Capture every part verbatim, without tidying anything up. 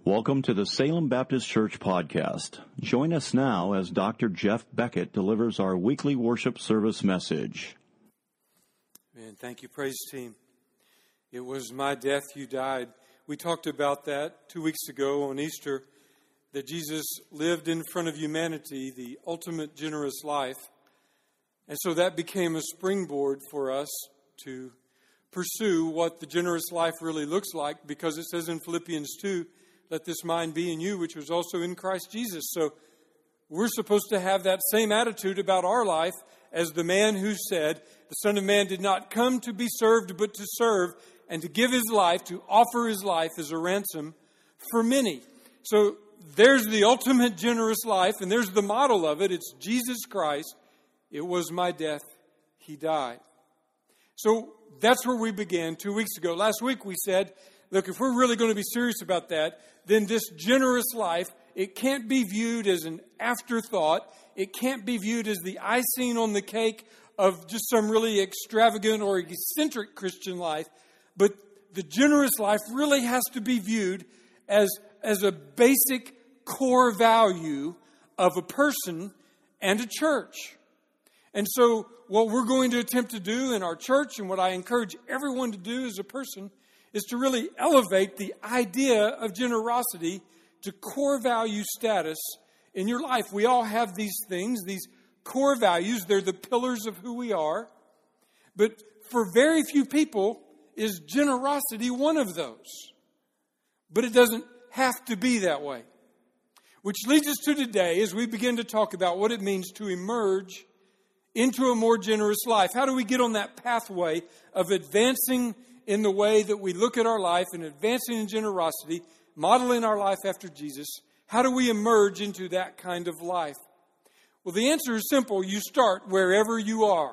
Welcome to the Salem Baptist Church podcast. Join us now as Doctor Jeff Beckett delivers our weekly worship service message. Man, thank you, praise team. It was my death you died. We talked about that two weeks ago on Easter, that Jesus lived in front of humanity, the ultimate generous life. And so that became a springboard for us to pursue what the generous life really looks like, because it says in Philippians two, let this mind be in you, which was also in Christ Jesus. So we're supposed to have that same attitude about our life as the man who said, the Son of Man did not come to be served, but to serve, and to give his life, to offer his life as a ransom for many. So there's the ultimate generous life, and there's the model of it. It's Jesus Christ. It was my death. He died. So that's where we began two weeks ago. Last week we said, look, if we're really going to be serious about that, then this generous life, it can't be viewed as an afterthought. It can't be viewed as the icing on the cake of just some really extravagant or eccentric Christian life. But the generous life really has to be viewed as, as a basic core value of a person and a church. And so what we're going to attempt to do in our church, and what I encourage everyone to do as a person, is to really elevate the idea of generosity to core value status in your life. We all have these things, these core values. They're the pillars of who we are. But for very few people is generosity one of those. But it doesn't have to be that way. Which leads us to today as we begin to talk about what it means to emerge into a more generous life. How do we get on that pathway of advancing in the way that we look at our life and advancing in generosity, modeling our life after Jesus? How do we emerge into that kind of life? Well, the answer is simple. You start wherever you are.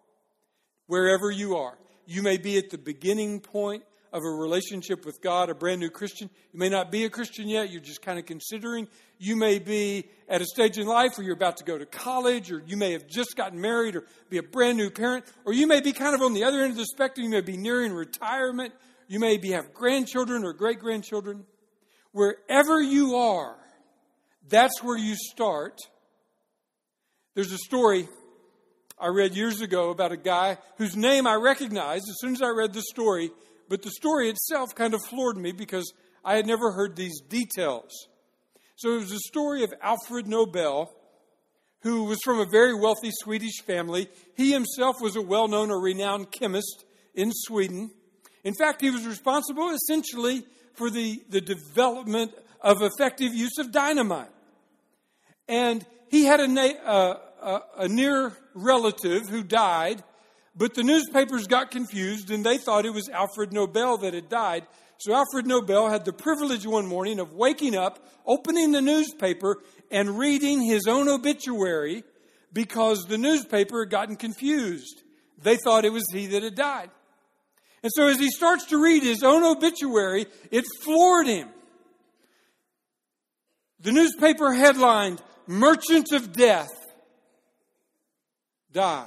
Wherever you are. You may be at the beginning point of a relationship with God, a brand new Christian. You may not be a Christian yet. You're just kind of considering. You may be at a stage in life where you're about to go to college, or you may have just gotten married, or be a brand new parent, or you may be kind of on the other end of the spectrum. You may be nearing retirement. You may be have grandchildren or great-grandchildren. Wherever you are, that's where you start. There's a story I read years ago about a guy whose name I recognized as soon as I read the story, but the story itself kind of floored me because I had never heard these details. So it was a story of Alfred Nobel, who was from a very wealthy Swedish family. He himself was a well-known or renowned chemist in Sweden. In fact, he was responsible essentially for the, the development of effective use of dynamite. And he had a, na- uh, a, a near relative who died, but the newspapers got confused and they thought it was Alfred Nobel that had died. So Alfred Nobel had the privilege one morning of waking up, opening the newspaper, and reading his own obituary because the newspaper had gotten confused. They thought it was he that had died. And so as he starts to read his own obituary, it floored him. The newspaper headlined, "Merchant of Death dies."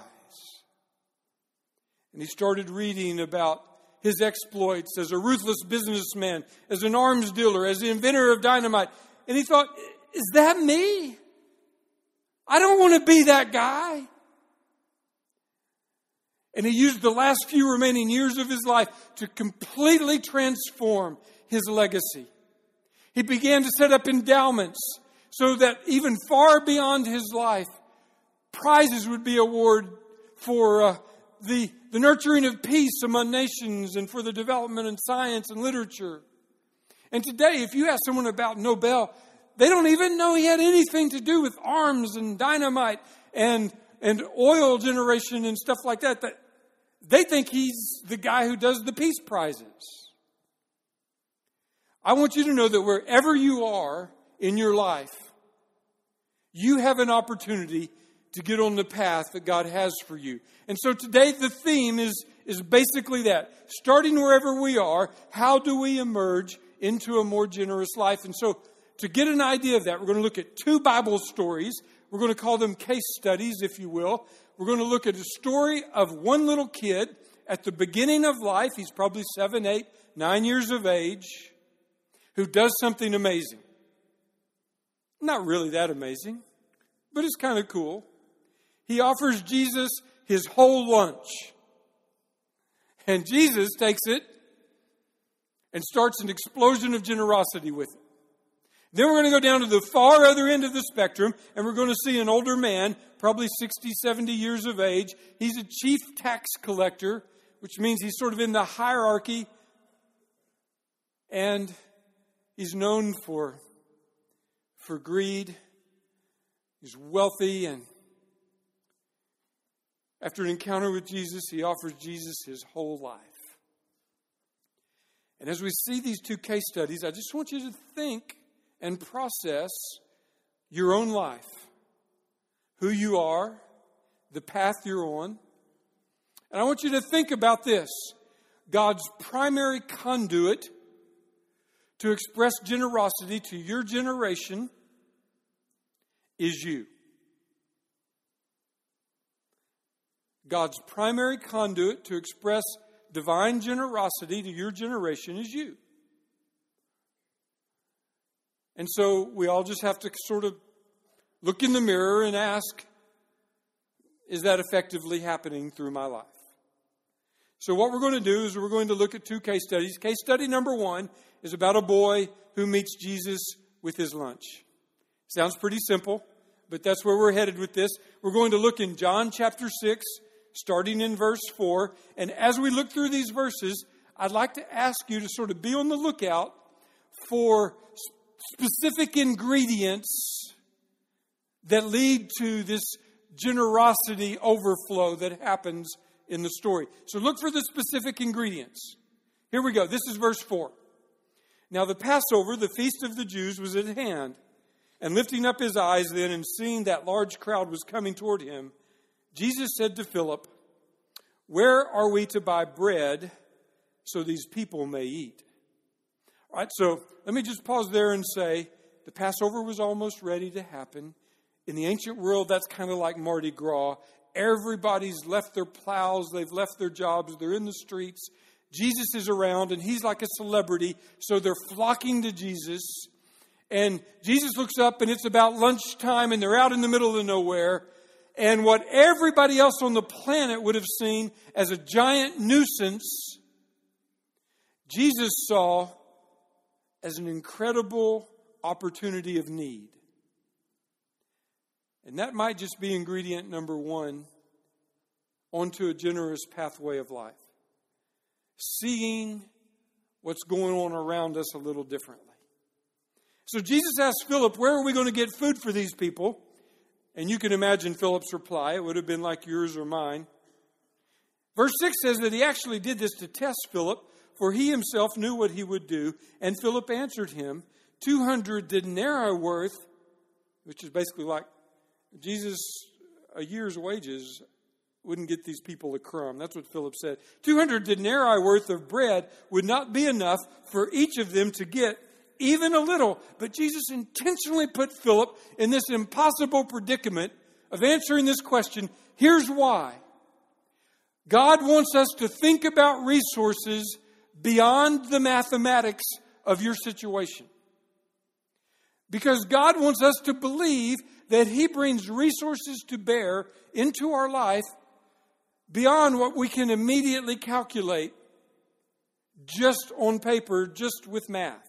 And he started reading about his exploits as a ruthless businessman, as an arms dealer, as the inventor of dynamite. And he thought, is that me? I don't want to be that guy. And he used the last few remaining years of his life to completely transform his legacy. He began to set up endowments so that even far beyond his life, prizes would be awarded for uh, the, the nurturing of peace among nations and for the development in science and literature. And today, if you ask someone about Nobel, they don't even know he had anything to do with arms and dynamite and, and oil generation and stuff like that. That they think he's the guy who does the peace prizes. I want you to know that wherever you are in your life, you have an opportunity to get on the path that God has for you. And so today the theme is, is basically that. Starting wherever we are, how do we emerge into a more generous life? And so to get an idea of that, we're going to look at two Bible stories. We're going to call them case studies, if you will. We're going to look at a story of one little kid at the beginning of life. He's probably seven, eight, nine years of age, who does something amazing. Not really that amazing, but it's kind of cool. He offers Jesus his whole lunch. And Jesus takes it and starts an explosion of generosity with it. Then we're going to go down to the far other end of the spectrum, and we're going to see an older man, probably sixty, seventy years of age. He's a chief tax collector, which means he's sort of in the hierarchy, and he's known for, for greed. He's wealthy, and after an encounter with Jesus, he offers Jesus his whole life. And as we see these two case studies, I just want you to think and process your own life, who you are, the path you're on. And I want you to think about this. God's primary conduit to express generosity to your generation is you. God's primary conduit to express divine generosity to your generation is you. And so we all just have to sort of look in the mirror and ask, is that effectively happening through my life? So what we're going to do is we're going to look at two case studies. Case study number one is about a boy who meets Jesus with his lunch. Sounds pretty simple, but that's where we're headed with this. We're going to look in John chapter six, starting in verse four. And as we look through these verses, I'd like to ask you to sort of be on the lookout for specific ingredients that lead to this generosity overflow that happens in the story. So look for the specific ingredients. Here we go. This is verse four. Now the Passover, the feast of the Jews, was at hand. And lifting up his eyes then and seeing that large crowd was coming toward him, Jesus said to Philip, "Where are we to buy bread so these people may eat?" All right, so let me just pause there and say the Passover was almost ready to happen. In the ancient world, that's kind of like Mardi Gras. Everybody's left their plows, they've left their jobs, they're in the streets. Jesus is around, and he's like a celebrity, so they're flocking to Jesus. And Jesus looks up, and it's about lunchtime, and they're out in the middle of nowhere. And what everybody else on the planet would have seen as a giant nuisance, Jesus saw as an incredible opportunity of need. And that might just be ingredient number one onto a generous pathway of life. Seeing what's going on around us a little differently. So Jesus asked Philip, where are we going to get food for these people? And you can imagine Philip's reply. It would have been like yours or mine. Verse six says that he actually did this to test Philip, for he himself knew what he would do. And Philip answered him, two hundred denarii worth, which is basically like Jesus, a year's wages wouldn't get these people a crumb. That's what Philip said. two hundred denarii worth of bread would not be enough for each of them to get even a little. But Jesus intentionally put Philip in this impossible predicament of answering this question. Here's why. God wants us to think about resources beyond the mathematics of your situation. Because God wants us to believe that He brings resources to bear into our life beyond what we can immediately calculate just on paper, just with math.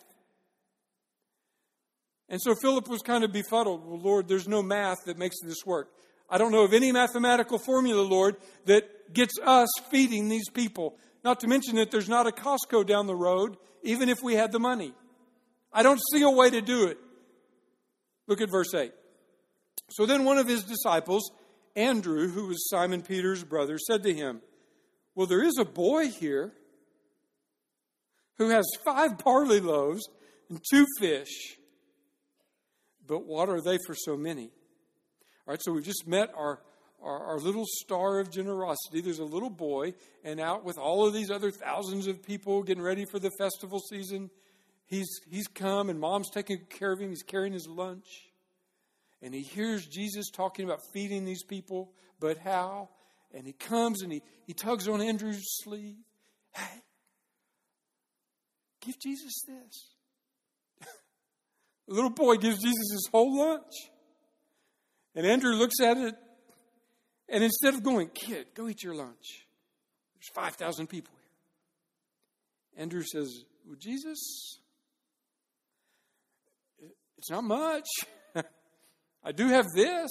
And so Philip was kind of befuddled. Well, Lord, there's no math that makes this work. I don't know of any mathematical formula, Lord, that gets us feeding these people. Not to mention that there's not a Costco down the road, even if we had the money. I don't see a way to do it. Look at verse eight. So then one of his disciples, Andrew, who was Simon Peter's brother, said to him, well, there is a boy here who has five barley loaves and two fish. But what are they for so many? All right, so we've just met our, our, our little star of generosity. There's a little boy, and out with all of these other thousands of people getting ready for the festival season, he's he's come, and Mom's taking care of him. He's carrying his lunch. And he hears Jesus talking about feeding these people, but how? And he comes and he, he tugs on Andrew's sleeve. Hey, give Jesus this. A little boy gives Jesus his whole lunch. And Andrew looks at it, and instead of going, kid, go eat your lunch. There's five thousand people here. Andrew says, well, Jesus, it's not much. I do have this.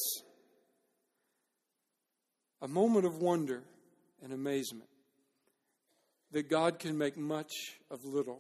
A moment of wonder and amazement that God can make much of little.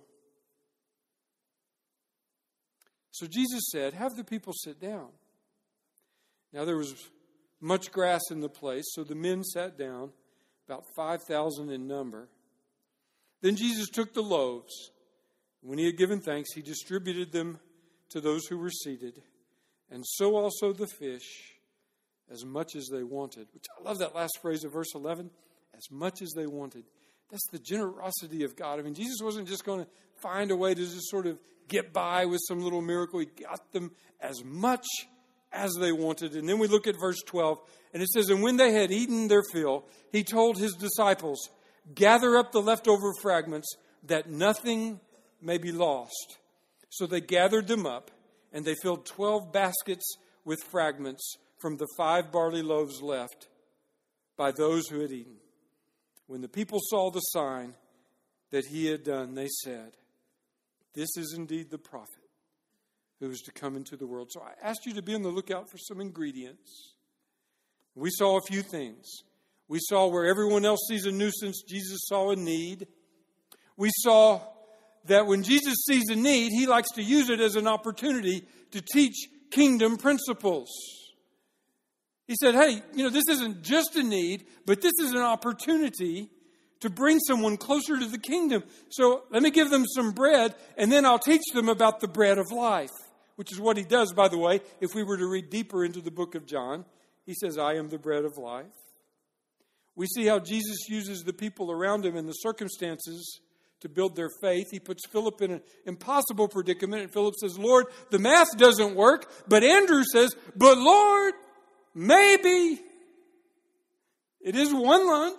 So Jesus said, have the people sit down. Now there was much grass in the place, so the men sat down, about five thousand in number. Then Jesus took the loaves. When he had given thanks, he distributed them to those who were seated, and so also the fish, as much as they wanted. Which I love that last phrase of verse eleven, as much as they wanted. That's the generosity of God. I mean, Jesus wasn't just going to find a way to just sort of get by with some little miracle. He got them as much as they wanted. And then we look at verse twelve, and it says, and when they had eaten their fill, he told his disciples, gather up the leftover fragments, that nothing may be lost. So they gathered them up, and they filled twelve baskets with fragments from the five barley loaves left by those who had eaten. When the people saw the sign that he had done, they said, this is indeed the prophet who is to come into the world. So I asked you to be on the lookout for some ingredients. We saw a few things. We saw where everyone else sees a nuisance, Jesus saw a need. We saw that when Jesus sees a need, he likes to use it as an opportunity to teach kingdom principles. He said, hey, you know, this isn't just a need, but this is an opportunity to bring someone closer to the kingdom. So let me give them some bread, and then I'll teach them about the bread of life, which is what he does, by the way. If we were to read deeper into the book of John, he says, I am the bread of life. We see how Jesus uses the people around him and the circumstances to build their faith. He puts Philip in an impossible predicament, and Philip says, Lord, the math doesn't work. But Andrew says, but Lord, maybe. It is one lunch.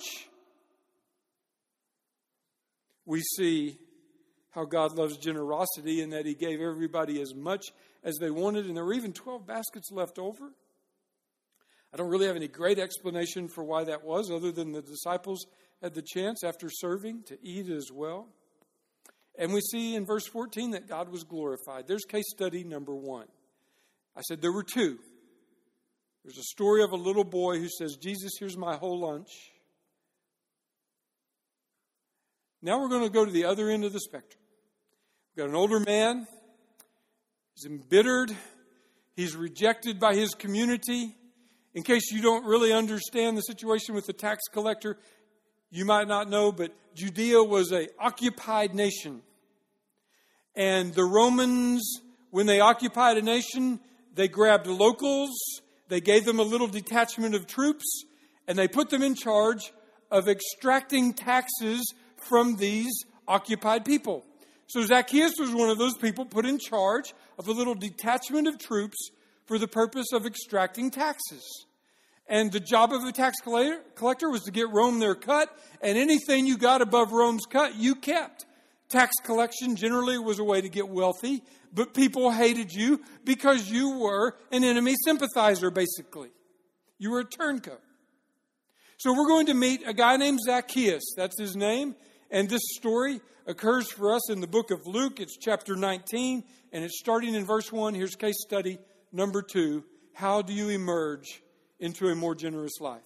We see how God loves generosity in that he gave everybody as much as they wanted, and there were even twelve baskets left over. I don't really have any great explanation for why that was, other than the disciples had the chance after serving to eat as well. And we see in verse fourteen that God was glorified. There's case study number one. I said there were two. There's a story of a little boy who says, Jesus, here's my whole lunch. Now we're going to go to the other end of the spectrum. We've got an older man. He's embittered. He's rejected by his community. In case you don't really understand the situation with the tax collector, you might not know, but Judea was an occupied nation. And the Romans, when they occupied a nation, they grabbed locals, they gave them a little detachment of troops, and they put them in charge of extracting taxes from these occupied people. So Zacchaeus was one of those people put in charge of a little detachment of troops for the purpose of extracting taxes. And the job of a tax collector was to get Rome their cut, and anything you got above Rome's cut, you kept. Tax collection generally was a way to get wealthy, but people hated you because you were an enemy sympathizer, basically. You were a turncoat. So we're going to meet a guy named Zacchaeus. That's his name. And this story occurs for us in the book of Luke. It's chapter nineteen, and it's starting in verse one. Here's case study number two. How do you emerge into a more generous life?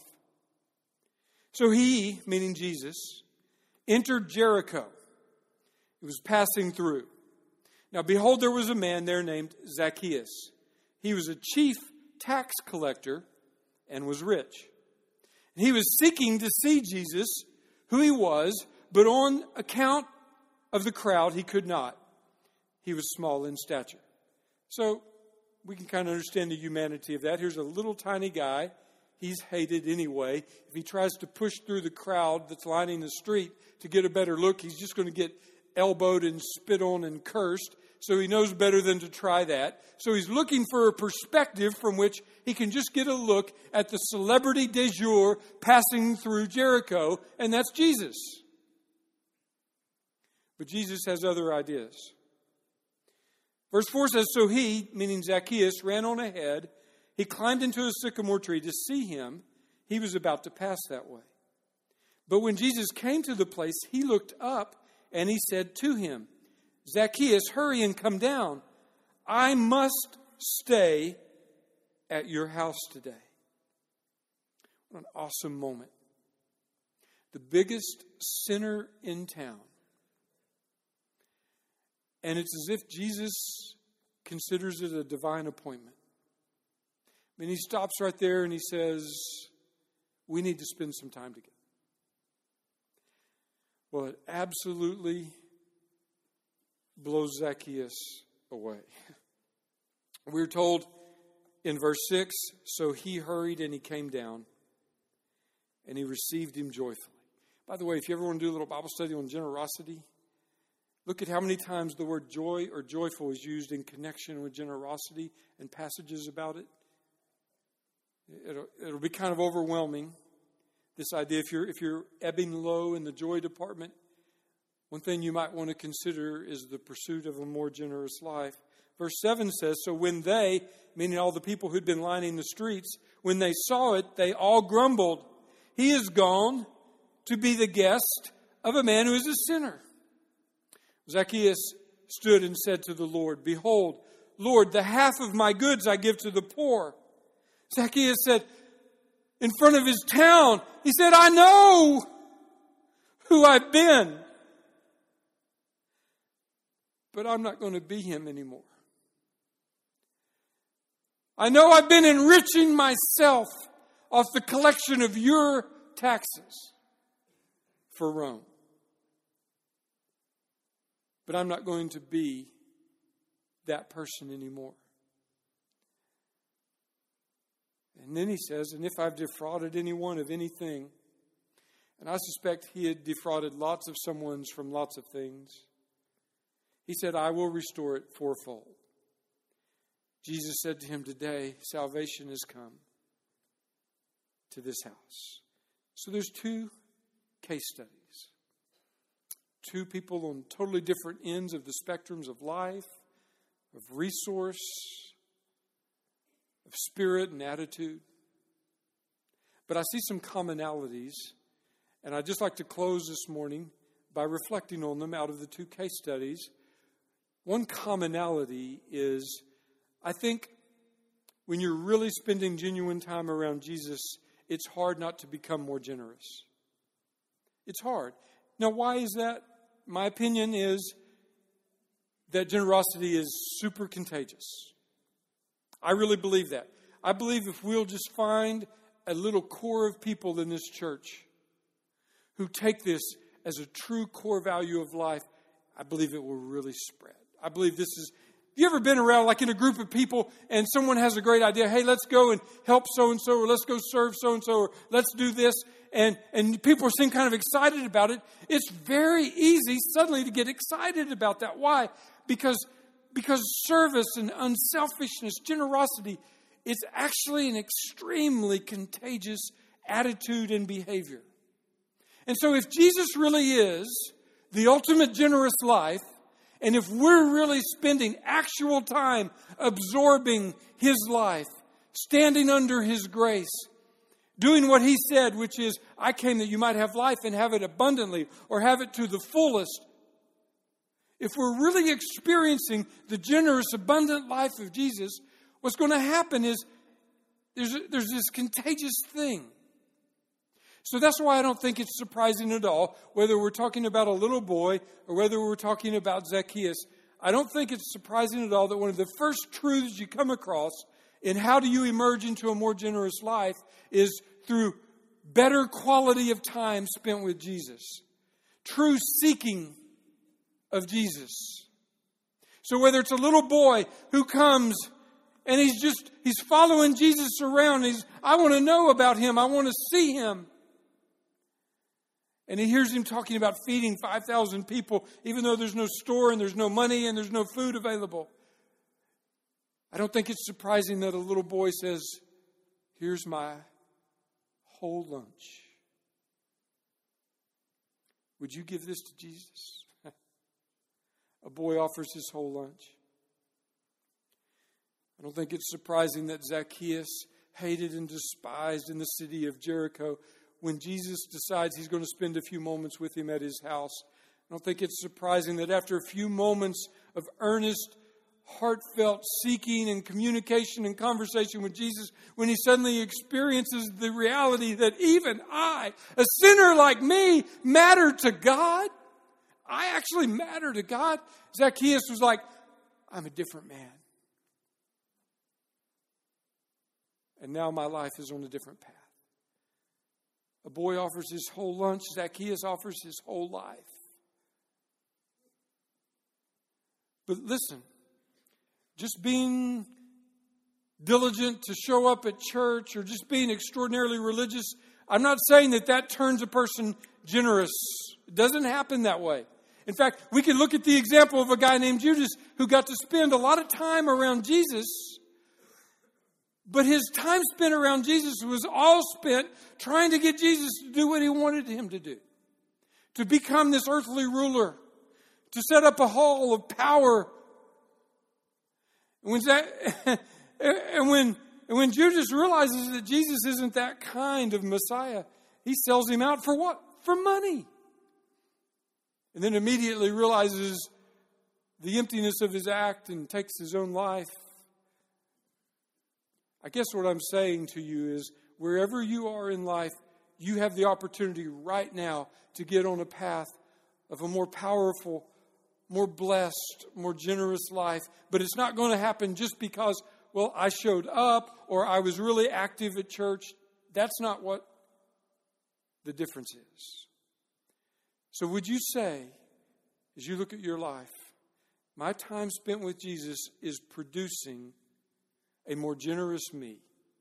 So he, meaning Jesus, entered Jericho. He was passing through. Now behold, there was a man there named Zacchaeus. He was a chief tax collector and was rich. He was seeking to see Jesus, who he was, but on account of the crowd, he could not. He was small in stature. So we can kind of understand the humanity of that. Here's a little tiny guy. He's hated anyway. If he tries to push through the crowd that's lining the street to get a better look, he's just going to get elbowed and spit on and cursed. So he knows better than to try that. So he's looking for a perspective from which he can just get a look at the celebrity du jour passing through Jericho, and that's Jesus. But Jesus has other ideas. Verse four says, so he, meaning Zacchaeus, ran on ahead. He climbed into a sycamore tree to see him. He was about to pass that way. But when Jesus came to the place, he looked up and he said to him, Zacchaeus, hurry and come down. I must stay at your house today. What an awesome moment. The biggest sinner in town. And it's as if Jesus considers it a divine appointment. I mean, he stops right there and he says, we need to spend some time together. Well, it absolutely blows Zacchaeus away. We're told in verse six, so he hurried and he came down and he received him joyfully. By the way, if you ever want to do a little Bible study on generosity, look at how many times the word joy or joyful is used in connection with generosity and passages about it. It'll, it'll be kind of overwhelming, this idea. If you're, if you're ebbing low in the joy department, one thing you might want to consider is the pursuit of a more generous life. Verse seven says, so when they, meaning all the people who'd been lining the streets, when they saw it, they all grumbled. He is gone to be the guest of a man who is a sinner. Zacchaeus stood and said to the Lord, behold, Lord, the half of my goods I give to the poor. Zacchaeus said, in front of his town, he said, I know who I've been, but I'm not going to be him anymore. I know I've been enriching myself off the collection of your taxes for Rome. But I'm not going to be that person anymore. And then he says, and if I've defrauded anyone of anything, and I suspect he had defrauded lots of someone's from lots of things, he said, I will restore it fourfold. Jesus said to him, today, salvation has come to this house. So there's two case studies. Two people on totally different ends of the spectrums of life, of resource, of spirit and attitude. But I see some commonalities, and I'd just like to close this morning by reflecting on them out of the two case studies. One commonality is, I think, when you're really spending genuine time around Jesus, it's hard not to become more generous. It's hard. Now, why is that? My opinion is that generosity is super contagious. I really believe that. I believe if we'll just find a little core of people in this church who take this as a true core value of life, I believe it will really spread. I believe this is... Have you ever been around like in a group of people and someone has a great idea? Hey, let's go and help so-and-so, or let's go serve so-and-so, or let's do this. And, and people seem kind of excited about it. It's very easy suddenly to get excited about that. Why? Because, because service and unselfishness, generosity, it's actually an extremely contagious attitude and behavior. And so if Jesus really is the ultimate generous life, and if we're really spending actual time absorbing His life, standing under His grace, doing what He said, which is, I came that you might have life and have it abundantly, or have it to the fullest. If we're really experiencing the generous, abundant life of Jesus, what's going to happen is there's, there's this contagious thing. So that's why I don't think it's surprising at all, whether we're talking about a little boy or whether we're talking about Zacchaeus. I don't think it's surprising at all that one of the first truths you come across in how do you emerge into a more generous life is through better quality of time spent with Jesus. True seeking of Jesus. So whether it's a little boy who comes and he's just, he's following Jesus around. He's, I want to know about Him. I want to see Him. And he hears Him talking about feeding five thousand people, even though there's no store and there's no money and there's no food available. I don't think it's surprising that a little boy says, here's my whole lunch. Would you give this to Jesus? A boy offers his whole lunch. I don't think it's surprising that Zacchaeus, hated and despised in the city of Jericho, when Jesus decides he's going to spend a few moments with him at his house, I don't think it's surprising that after a few moments of earnest, heartfelt seeking and communication and conversation with Jesus, when he suddenly experiences the reality that even I, a sinner like me, matter to God. I actually matter to God. Zacchaeus was like, I'm a different man. And now my life is on a different path. A boy offers his whole lunch. Zacchaeus offers his whole life. But listen, just being diligent to show up at church or just being extraordinarily religious, I'm not saying that that turns a person generous. It doesn't happen that way. In fact, we can look at the example of a guy named Judas who got to spend a lot of time around Jesus, but his time spent around Jesus was all spent trying to get Jesus to do what he wanted him to do. To become this earthly ruler. To set up a hall of power. And when, that, and when, and when Judas realizes that Jesus isn't that kind of Messiah, he sells him out for what? For money. And then immediately realizes the emptiness of his act and takes his own life. I guess what I'm saying to you is, wherever you are in life, you have the opportunity right now to get on a path of a more powerful, more blessed, more generous life. But it's not going to happen just because, well, I showed up or I was really active at church. That's not what the difference is. So would you say, as you look at your life, my time spent with Jesus is producing a more generous me?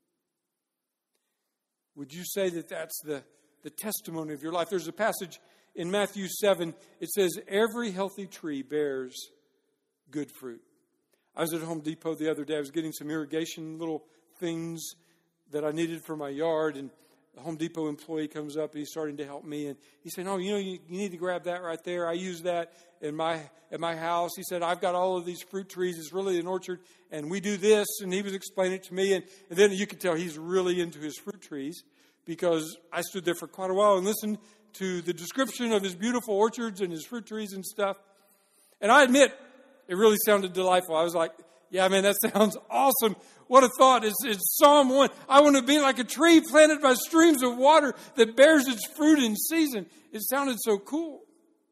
Would you say that that's the, the testimony of your life? There's a passage in Matthew seven. It says, every healthy tree bears good fruit. I was at Home Depot the other day. I was getting some irrigation little things that I needed for my yard. And the Home Depot employee comes up and he's starting to help me. And he said, oh, you know, you, you need to grab that right there. I use that in my at my house. He said, I've got all of these fruit trees. It's really an orchard. And we do this. And he was explaining it to me. And, and then you could tell he's really into his fruit trees, because I stood there for quite a while and listened to the description of his beautiful orchards and his fruit trees and stuff. And I admit, it really sounded delightful. I was like, yeah, man, that sounds awesome. What a thought. It's, it's Psalm one. I want to be like a tree planted by streams of water that bears its fruit in season. It sounded so cool.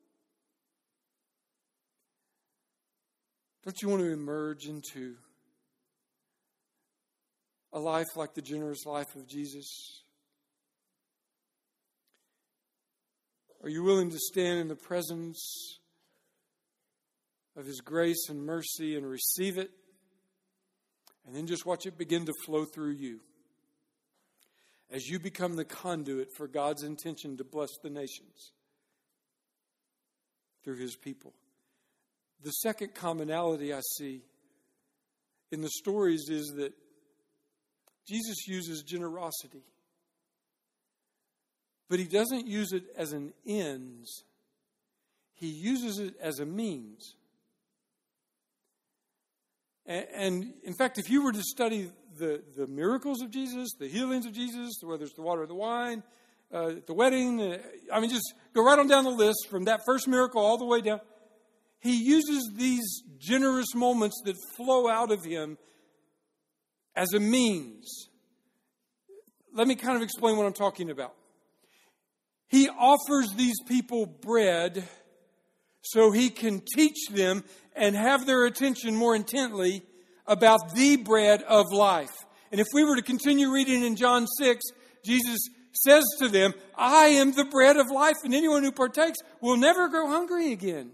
Don't you want to emerge into a life like the generous life of Jesus? Are you willing to stand in the presence of His grace and mercy and receive it? And then just watch it begin to flow through you as you become the conduit for God's intention to bless the nations through His people. The second commonality I see in the stories is that Jesus uses generosity, but He doesn't use it as an ends. He uses it as a means. And in fact, if you were to study the, the miracles of Jesus, the healings of Jesus, whether it's the water or the wine, uh, the wedding, uh, I mean, just go right on down the list from that first miracle all the way down. He uses these generous moments that flow out of Him as a means. Let me kind of explain what I'm talking about. He offers these people bread so He can teach them and have their attention more intently about the bread of life. And if we were to continue reading in John six, Jesus says to them, I am the bread of life, and anyone who partakes will never go hungry again.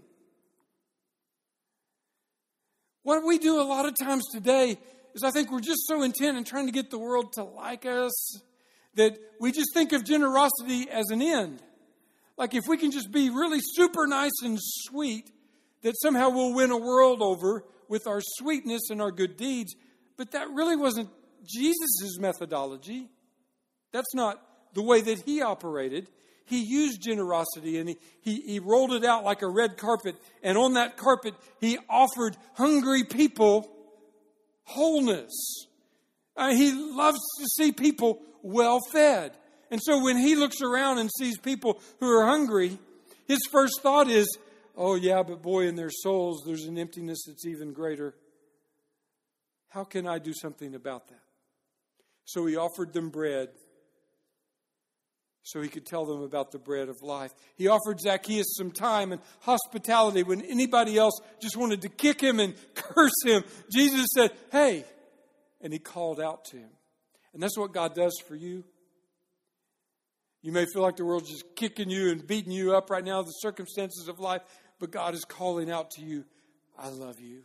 What we do a lot of times today is I think we're just so intent in trying to get the world to like us that we just think of generosity as an end. Like if we can just be really super nice and sweet, that somehow we'll win a world over with our sweetness and our good deeds. But that really wasn't Jesus' methodology. That's not the way that He operated. He used generosity and he, he, he rolled it out like a red carpet. And on that carpet, He offered hungry people wholeness. Uh, he loves to see people well fed. And so when he looks around and sees people who are hungry, his first thought is, oh yeah, but boy, in their souls, there's an emptiness that's even greater. How can I do something about that? So he offered them bread so he could tell them about the bread of life. He offered Zacchaeus some time and hospitality when anybody else just wanted to kick him and curse him. Jesus said, hey, and he called out to him. And that's what God does for you. You may feel like the world's just kicking you and beating you up right now, the circumstances of life, but God is calling out to you, I love you.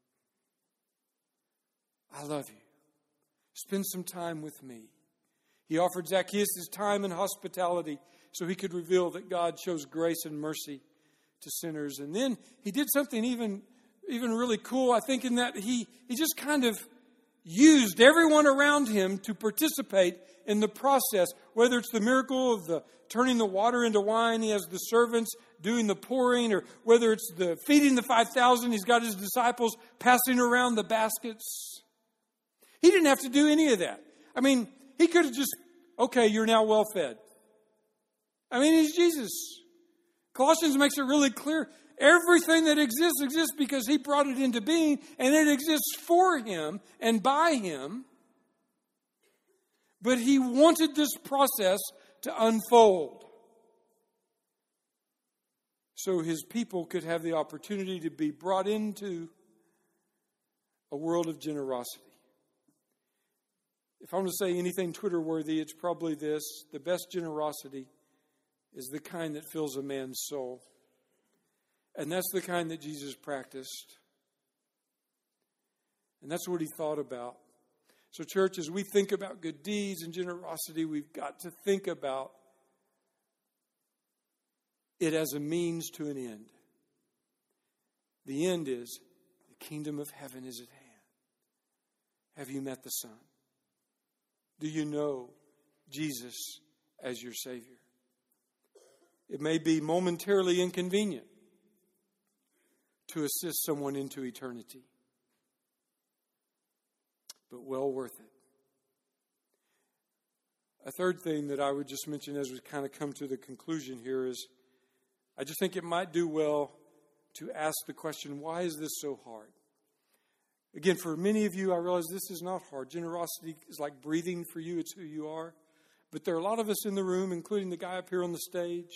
I love you. Spend some time with me. He offered Zacchaeus his time and hospitality so he could reveal that God shows grace and mercy to sinners. And then he did something even, even really cool, I think, in that he, he just kind of used everyone around him to participate in the process, whether it's the miracle of the turning the water into wine, he has the servants doing the pouring, or whether it's the feeding the five thousand, he's got his disciples passing around the baskets. He didn't have to do any of that. I mean, he could have just, okay, you're now well fed. I mean, he's Jesus. Colossians makes it really clear. Everything that exists exists because he brought it into being, and it exists for him and by him. But he wanted this process to unfold so his people could have the opportunity to be brought into a world of generosity. If I want to say anything Twitter-worthy, it's probably this. The best generosity is the kind that fills a man's soul. And that's the kind that Jesus practiced. And that's what he thought about. So, church, as we think about good deeds and generosity, we've got to think about it as a means to an end. The end is the kingdom of heaven is at hand. Have you met the Son? Do you know Jesus as your Savior? It may be momentarily inconvenient to assist someone into eternity, but well worth it. A third thing that I would just mention as we kind of come to the conclusion here is I just think it might do well to ask the question, why is this so hard? Again, for many of you, I realize this is not hard. Generosity is like breathing for you. It's who you are. But there are a lot of us in the room, including the guy up here on the stage,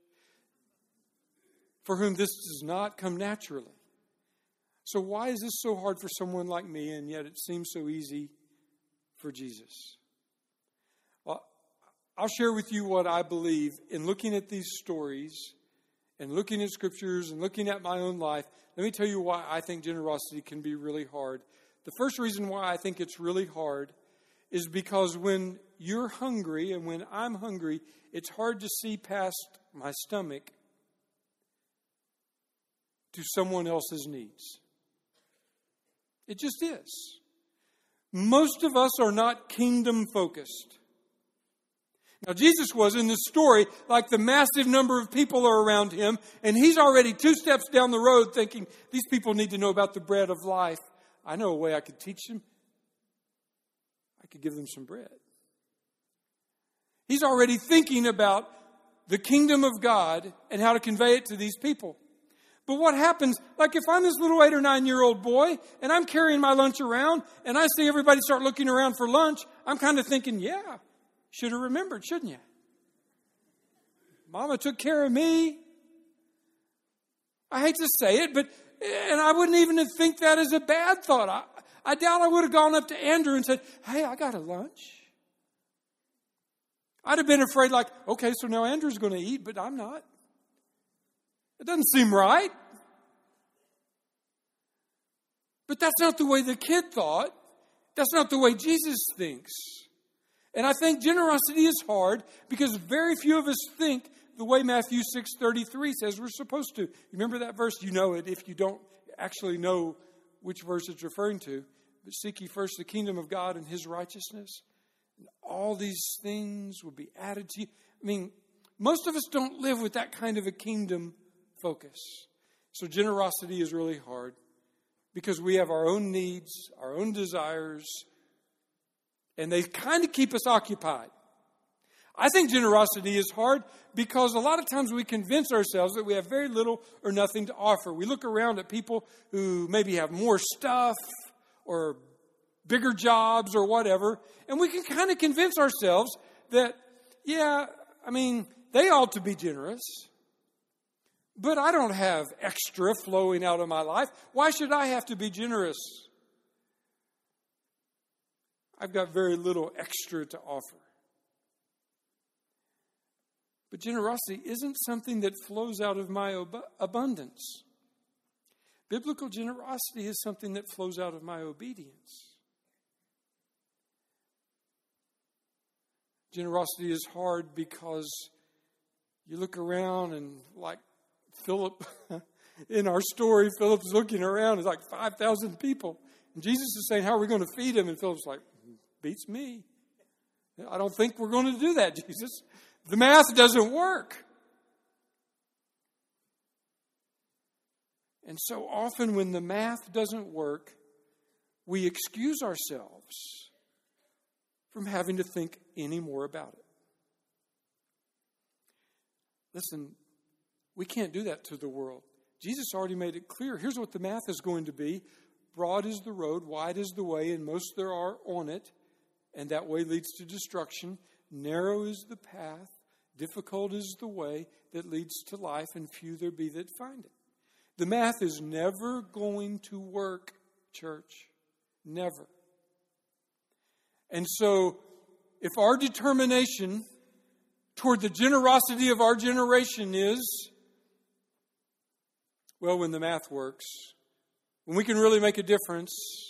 for whom this does not come naturally. So why is this so hard for someone like me, and yet it seems so easy for Jesus? Well, I'll share with you what I believe in looking at these stories and looking at scriptures and looking at my own life. Let me tell you why I think generosity can be really hard. The first reason why I think it's really hard is because when you're hungry and when I'm hungry, it's hard to see past my stomach to someone else's needs. It just is. Most of us are not kingdom focused. Now, Jesus was in this story like the massive number of people are around him, and he's already two steps down the road thinking, these people need to know about the bread of life. I know a way I could teach them. I could give them some bread. He's already thinking about the kingdom of God and how to convey it to these people. But what happens, like if I'm this little eight or nine year old boy and I'm carrying my lunch around and I see everybody start looking around for lunch, I'm kind of thinking, yeah, should have remembered, shouldn't you? Mama took care of me. I hate to say it, but, and I wouldn't even think that as a bad thought. I, I doubt I would have gone up to Andrew and said, hey, I got a lunch. I'd have been afraid like, okay, so now Andrew's going to eat, but I'm not. It doesn't seem right. But that's not the way the kid thought. That's not the way Jesus thinks. And I think generosity is hard because very few of us think the way Matthew six thirty-three says we're supposed to. You remember that verse? You know it if you don't actually know which verse it's referring to. But seek ye first the kingdom of God and his righteousness, and all these things will be added to you. I mean, most of us don't live with that kind of a kingdom focus. So generosity is really hard. because we have our own needs, our own desires, and they kind of keep us occupied. I think generosity is hard because a lot of times we convince ourselves that we have very little or nothing to offer. We look around at people who maybe have more stuff or bigger jobs or whatever, and we can kind of convince ourselves that, yeah, I mean, they ought to be generous, but I don't have extra flowing out of my life. Why should I have to be generous? I've got very little extra to offer. But generosity isn't something that flows out of my ob- abundance. Biblical generosity is something that flows out of my obedience. Generosity is hard because you look around and, like Philip, in our story, Philip's looking around, it's like five thousand people. And Jesus is saying, how are we going to feed them? And Philip's like, beats me. I don't think we're going to do that, Jesus. The math doesn't work. And so often when the math doesn't work, we excuse ourselves from having to think any more about it. Listen, we can't do that to the world. Jesus already made it clear. Here's what the math is going to be. Broad is the road, wide is the way, and most there are on it, and that way leads to destruction. Narrow is the path, difficult is the way that leads to life, and few there be that find it. The math is never going to work, church. Never. And so, if our determination toward the generosity of our generation is, well, when the math works, when we can really make a difference,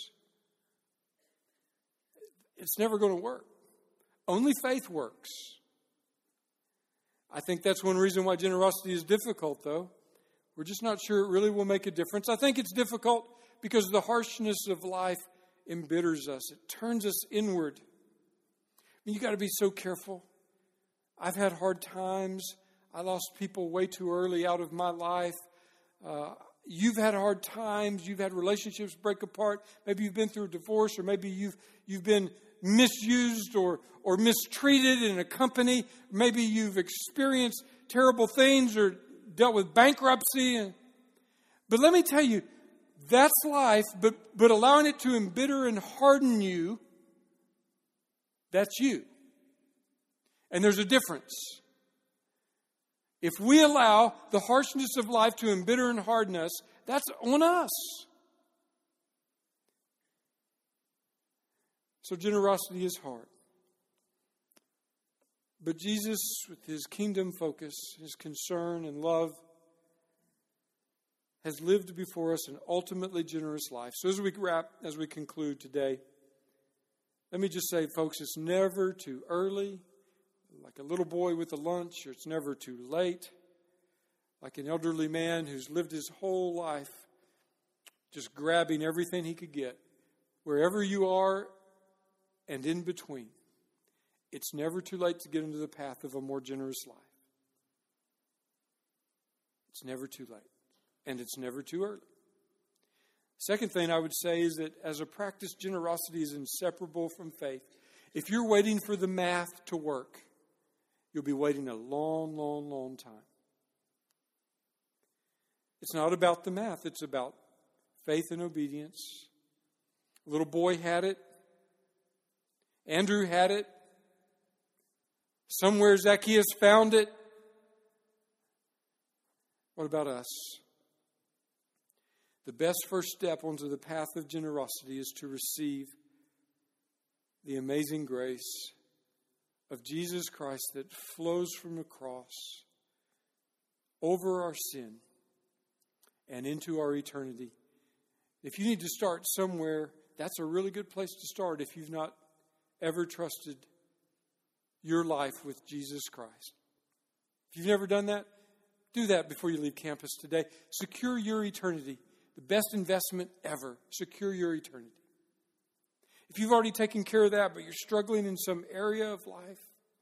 it's never going to work. Only faith works. I think that's one reason why generosity is difficult, though. We're just not sure it really will make a difference. I think it's difficult because the harshness of life embitters us. It turns us inward. I mean, you got to be so careful. I've had hard times. I lost people way too early out of my life. Uh, you've had hard times. You've had relationships break apart. Maybe you've been through a divorce, or maybe you've you've been misused or or mistreated in a company. Maybe you've experienced terrible things or dealt with bankruptcy. And, but let me tell you, that's life. But but allowing it to embitter and harden you, that's you. And there's a difference. If we allow the harshness of life to embitter and harden us, that's on us. So generosity is hard. But Jesus, with his kingdom focus, his concern and love, has lived before us an ultimately generous life. So as we wrap, as we conclude today, let me just say, folks, it's never too early, like a little boy with a lunch, or it's never too late, like an elderly man who's lived his whole life just grabbing everything he could get. Wherever you are and in between, it's never too late to get into the path of a more generous life. It's never too late, and it's never too early. Second thing I would say is that as a practice, generosity is inseparable from faith. If you're waiting for the math to work, you'll be waiting a long, long, long time. It's not about the math. It's about faith and obedience. A little boy had it. Andrew had it. Somewhere Zacchaeus found it. What about us? The best first step onto the path of generosity is to receive the amazing grace of Jesus Christ that flows from the cross over our sin and into our eternity. If you need to start somewhere, that's a really good place to start if you've not ever trusted your life with Jesus Christ. If you've never done that, do that before you leave campus today. Secure your eternity. The best investment ever. Secure your eternity. If you've already taken care of that, but you're struggling in some area of life,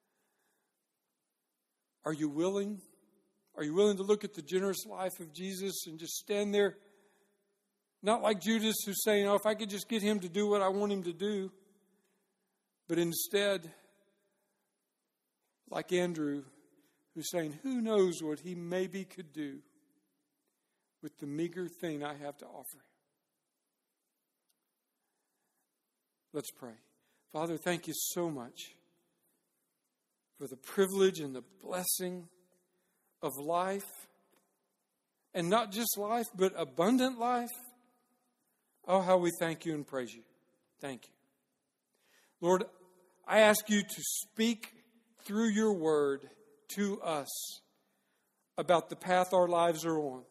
are you willing? Are you willing to look at the generous life of Jesus and just stand there Not like Judas who's saying, oh, if I could just get him to do what I want him to do. But instead, like Andrew, who's saying, who knows what he maybe could do with the meager thing I have to offer him. Let's pray. Father, thank you so much for the privilege and the blessing of life. And not just life, but abundant life. Oh, how we thank you and praise you. Thank you. Lord, I ask you to speak through your word to us about the path our lives are on.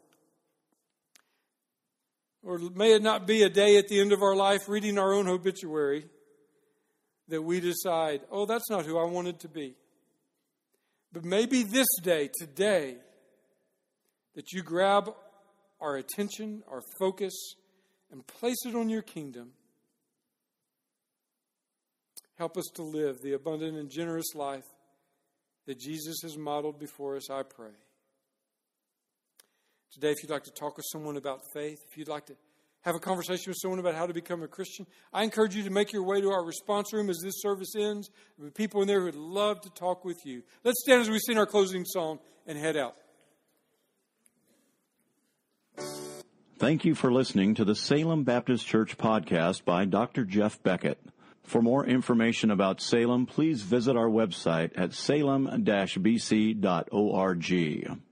Or may it not be a day at the end of our life reading our own obituary that we decide, oh, that's not who I wanted to be. But maybe this day, today, that you grab our attention, our focus, and place it on your kingdom. Help us to live the abundant and generous life that Jesus has modeled before us, I pray. Today, if you'd like to talk with someone about faith, if you'd like to have a conversation with someone about how to become a Christian, I encourage you to make your way to our response room as this service ends. There are people in there who would love to talk with you. Let's stand as we sing our closing song and head out. Thank you for listening to the Salem Baptist Church podcast by Doctor Jeff Beckett. For more information about Salem, please visit our website at salem dash b c dot org.